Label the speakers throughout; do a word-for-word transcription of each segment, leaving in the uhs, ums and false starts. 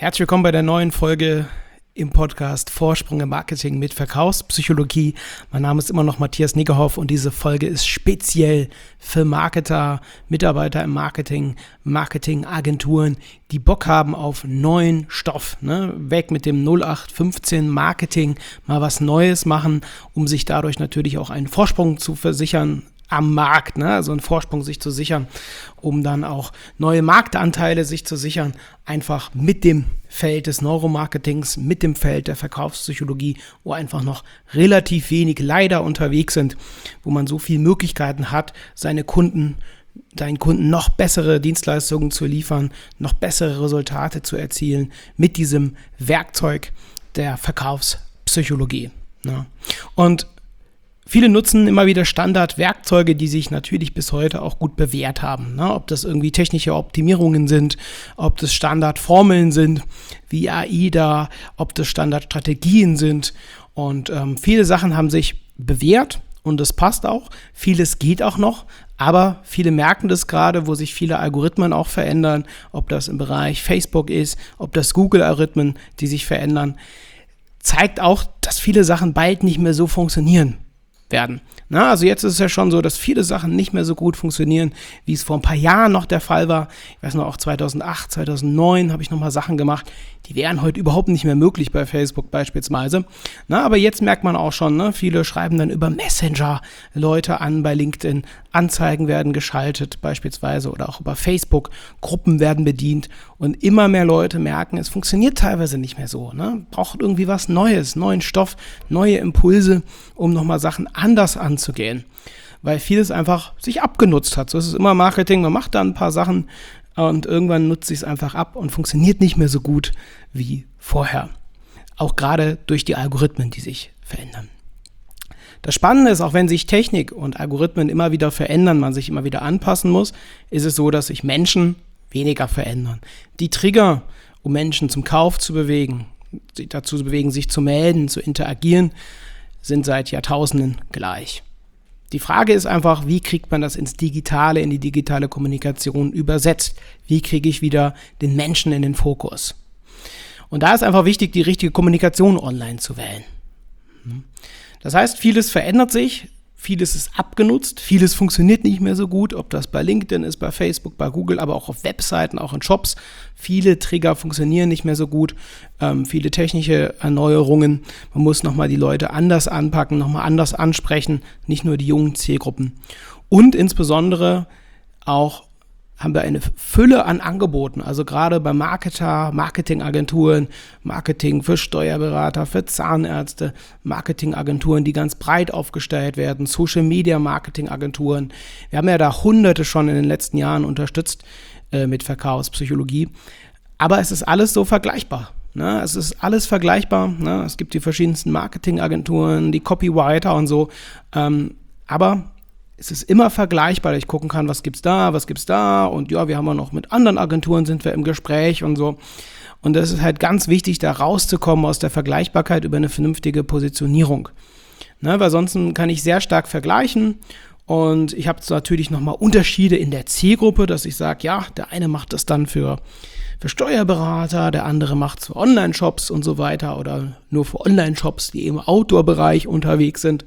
Speaker 1: Herzlich willkommen bei der neuen Folge im Podcast Vorsprung im Marketing mit Verkaufspsychologie. Mein Name ist immer noch Matthias Niggerhoff und diese Folge ist speziell für Marketer, Mitarbeiter im Marketing, Marketingagenturen, die Bock haben auf neuen Stoff. Ne? Weg mit dem null acht fünfzehn Marketing, mal was Neues machen, um sich dadurch natürlich auch einen Vorsprung zu versichern am Markt, ne? Also einen Vorsprung sich zu sichern, um dann auch neue Marktanteile sich zu sichern, einfach mit dem Feld des Neuromarketings, mit dem Feld der Verkaufspsychologie, wo einfach noch relativ wenig leider unterwegs sind, wo man so viele Möglichkeiten hat, seine Kunden, deinen Kunden noch bessere Dienstleistungen zu liefern, noch bessere Resultate zu erzielen mit diesem Werkzeug der Verkaufspsychologie. Ne? Und viele nutzen immer wieder Standardwerkzeuge, die sich natürlich bis heute auch gut bewährt haben. Ne? Ob das irgendwie technische Optimierungen sind, ob das Standardformeln sind, wie AIDA, ob das Standardstrategien sind. Und ähm, viele Sachen haben sich bewährt und das passt auch. Vieles geht auch noch, aber viele merken das gerade, wo sich viele Algorithmen auch verändern, ob das im Bereich Facebook ist, ob das Google-Algorithmen, die sich verändern, zeigt auch, dass viele Sachen bald nicht mehr so funktionieren werden. Na, also jetzt ist es ja schon so, dass viele Sachen nicht mehr so gut funktionieren, wie es vor ein paar Jahren noch der Fall war. Ich weiß noch, auch zweitausendacht, zweitausendneun habe ich nochmal Sachen gemacht, die wären heute überhaupt nicht mehr möglich bei Facebook beispielsweise. Na, aber jetzt merkt man auch schon, ne, viele schreiben dann über Messenger Leute an bei LinkedIn, Anzeigen werden geschaltet beispielsweise oder auch über Facebook, Gruppen werden bedient und immer mehr Leute merken, es funktioniert teilweise nicht mehr so. Ne? Braucht irgendwie was Neues, neuen Stoff, neue Impulse, um nochmal Sachen anders anzugehen, weil vieles einfach sich abgenutzt hat. So ist es immer Marketing, man macht da ein paar Sachen und irgendwann nutzt sich es einfach ab und funktioniert nicht mehr so gut wie vorher. Auch gerade durch die Algorithmen, die sich verändern. Das Spannende ist, auch wenn sich Technik und Algorithmen immer wieder verändern, man sich immer wieder anpassen muss, ist es so, dass sich Menschen weniger verändern. Die Trigger, um Menschen zum Kauf zu bewegen, sie dazu zu bewegen, sich zu melden, zu interagieren, sind seit Jahrtausenden gleich. Die Frage ist einfach, wie kriegt man das ins Digitale, in die digitale Kommunikation übersetzt? Wie kriege ich wieder den Menschen in den Fokus? Und da ist einfach wichtig, die richtige Kommunikation online zu wählen. Das heißt, vieles verändert sich, vieles ist abgenutzt, vieles funktioniert nicht mehr so gut, ob das bei LinkedIn ist, bei Facebook, bei Google, aber auch auf Webseiten, auch in Shops. Viele Trigger funktionieren nicht mehr so gut, ähm, viele technische Erneuerungen. Man muss nochmal die Leute anders anpacken, nochmal anders ansprechen, nicht nur die jungen Zielgruppen. Und insbesondere auch haben wir eine Fülle an Angeboten, also gerade bei Marketer, Marketingagenturen, Marketing für Steuerberater, für Zahnärzte, Marketingagenturen, die ganz breit aufgestellt werden, Social-Media-Marketingagenturen. Wir haben ja da Hunderte schon in den letzten Jahren unterstützt äh, mit Verkaufspsychologie, aber es ist alles so vergleichbar. Ne? Es ist alles vergleichbar, ne? Es gibt die verschiedensten Marketingagenturen, die Copywriter und so, ähm, aber es ist immer vergleichbar, dass ich gucken kann, was gibt's da, was gibt's da und ja, wir haben ja noch mit anderen Agenturen sind wir im Gespräch und so. Und das ist halt ganz wichtig, da rauszukommen aus der Vergleichbarkeit über eine vernünftige Positionierung. Ne, weil sonst kann ich sehr stark vergleichen und ich habe natürlich nochmal Unterschiede in der Zielgruppe, dass ich sage, ja, der eine macht das dann für, für Steuerberater, der andere macht es für Online-Shops und so weiter oder nur für Online-Shops, die im Outdoor-Bereich unterwegs sind.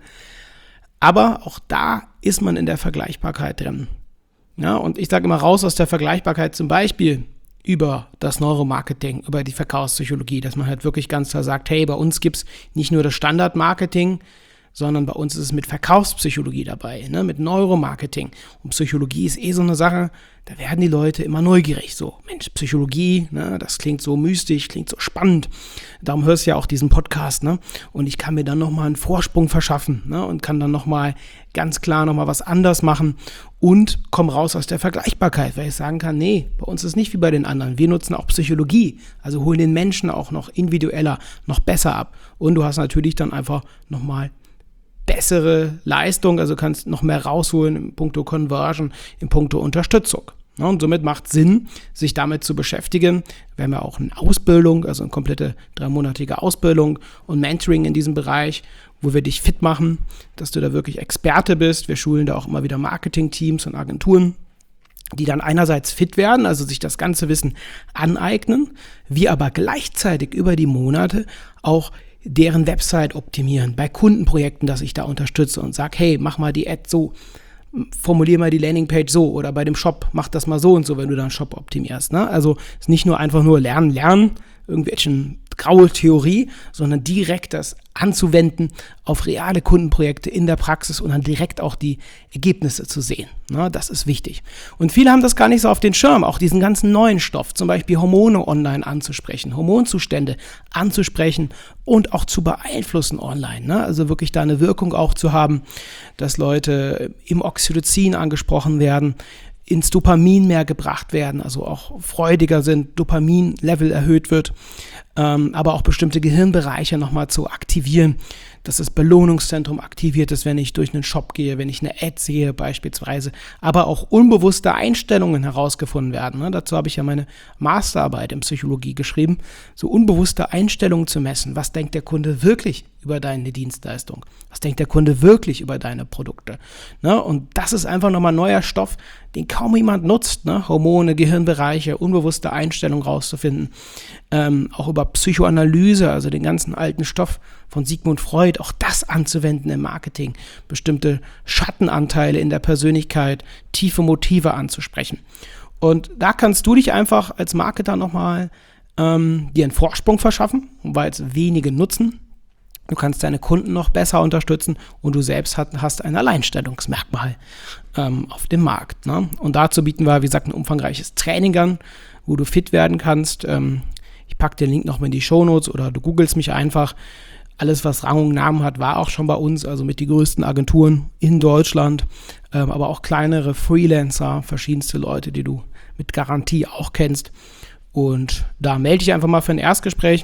Speaker 1: Aber auch da ist man in der Vergleichbarkeit drin. Ja, und ich sage immer raus aus der Vergleichbarkeit zum Beispiel über das Neuromarketing, über die Verkaufspsychologie, dass man halt wirklich ganz klar sagt, hey, bei uns gibt es nicht nur das Standardmarketing, sondern bei uns ist es mit Verkaufspsychologie dabei, ne, mit Neuromarketing. Und Psychologie ist eh so eine Sache, da werden die Leute immer neugierig. So, Mensch, Psychologie, ne, das klingt so mystisch, klingt so spannend. Darum hörst du ja auch diesen Podcast, ne? Und ich kann mir dann nochmal einen Vorsprung verschaffen, ne? Und kann dann nochmal ganz klar nochmal was anders machen und komm raus aus der Vergleichbarkeit, weil ich sagen kann, nee, bei uns ist nicht wie bei den anderen. Wir nutzen auch Psychologie, also holen den Menschen auch noch individueller, noch besser ab. Und du hast natürlich dann einfach nochmal bessere Leistung, also kannst noch mehr rausholen in puncto Conversion, in puncto Unterstützung. Ja, und somit macht es Sinn, sich damit zu beschäftigen. Wir haben ja auch eine Ausbildung, also eine komplette dreimonatige Ausbildung und Mentoring in diesem Bereich, wo wir dich fit machen, dass du da wirklich Experte bist. Wir schulen da auch immer wieder Marketing-Teams und Agenturen. die dann einerseits fit werden, also sich das ganze Wissen aneignen, wir aber gleichzeitig über die Monate auch deren Website optimieren, bei Kundenprojekten, dass ich da unterstütze und sage, hey, mach mal die Ad so, formulier mal die Landingpage so oder bei dem Shop mach das mal so und so, wenn du dann Shop optimierst. Ne? Also es ist nicht nur einfach nur lernen, lernen, irgendwelchen graue Theorie, sondern direkt das anzuwenden auf reale Kundenprojekte in der Praxis und dann direkt auch die Ergebnisse zu sehen. Ne, das ist wichtig. Und viele haben das gar nicht so auf den Schirm, auch diesen ganzen neuen Stoff, zum Beispiel Hormone online anzusprechen, Hormonzustände anzusprechen und auch zu beeinflussen online. Ne? Also wirklich da eine Wirkung auch zu haben, dass Leute im Oxytocin angesprochen werden, ins Dopamin mehr gebracht werden, also auch freudiger sind, Dopamin-Level erhöht wird, ähm, aber auch bestimmte Gehirnbereiche nochmal zu aktivieren, dass das Belohnungszentrum aktiviert ist, wenn ich durch einen Shop gehe, wenn ich eine Ad sehe beispielsweise, aber auch unbewusste Einstellungen herausgefunden werden. Ne? Dazu habe ich ja meine Masterarbeit in Psychologie geschrieben, so unbewusste Einstellungen zu messen. Was denkt der Kunde wirklich über deine Dienstleistung? Was denkt der Kunde wirklich über deine Produkte? Ne? Und das ist einfach nochmal neuer Stoff, den kaum jemand nutzt. Ne? Hormone, Gehirnbereiche, unbewusste Einstellungen rauszufinden. Ähm, auch über Psychoanalyse, also den ganzen alten Stoff von Sigmund Freud, auch das anzuwenden im Marketing. Bestimmte Schattenanteile in der Persönlichkeit, tiefe Motive anzusprechen. Und da kannst du dich einfach als Marketer nochmal ähm, dir einen Vorsprung verschaffen, weil es wenige nutzen. Du kannst deine Kunden noch besser unterstützen und du selbst hat, hast ein Alleinstellungsmerkmal ähm, auf dem Markt. Ne? Und dazu bieten wir, wie gesagt, ein umfangreiches Training an, wo du fit werden kannst. Ähm, ich packe den Link nochmal in die Shownotes oder du googelst mich einfach. Alles, was Rang und Namen hat, war auch schon bei uns, also mit die größten Agenturen in Deutschland, ähm, aber auch kleinere Freelancer, verschiedenste Leute, die du mit Garantie auch kennst. Und da melde dich einfach mal für ein Erstgespräch.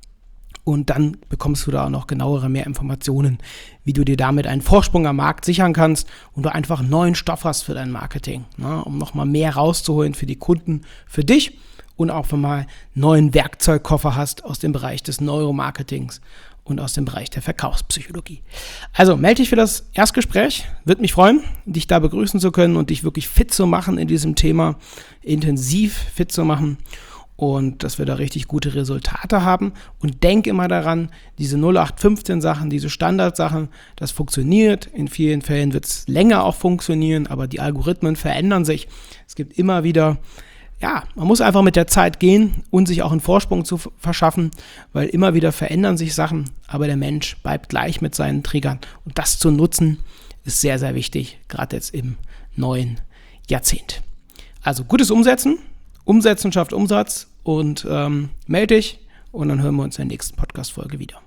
Speaker 1: Und dann bekommst du da auch noch genauere mehr Informationen, wie du dir damit einen Vorsprung am Markt sichern kannst und du einfach neuen Stoff hast für dein Marketing, ne, um nochmal mehr rauszuholen für die Kunden, für dich und auch wenn mal neuen Werkzeugkoffer hast aus dem Bereich des Neuromarketings und aus dem Bereich der Verkaufspsychologie. Also melde dich für das Erstgespräch, würde mich freuen, dich da begrüßen zu können und dich wirklich fit zu machen in diesem Thema, intensiv fit zu machen. Und dass wir da richtig gute Resultate haben. Und denk immer daran, diese null acht fünfzehn Sachen, diese Standardsachen, das funktioniert. In vielen Fällen wird es länger auch funktionieren, aber die Algorithmen verändern sich. Es gibt immer wieder, ja, man muss einfach mit der Zeit gehen und sich auch einen Vorsprung zu verschaffen, weil immer wieder verändern sich Sachen, aber der Mensch bleibt gleich mit seinen Triggern. Und das zu nutzen, ist sehr, sehr wichtig, gerade jetzt im neuen Jahrzehnt. Also gutes Umsetzen. Umsetzen schafft Umsatz und ähm, melde dich und dann hören wir uns in der nächsten Podcast-Folge wieder.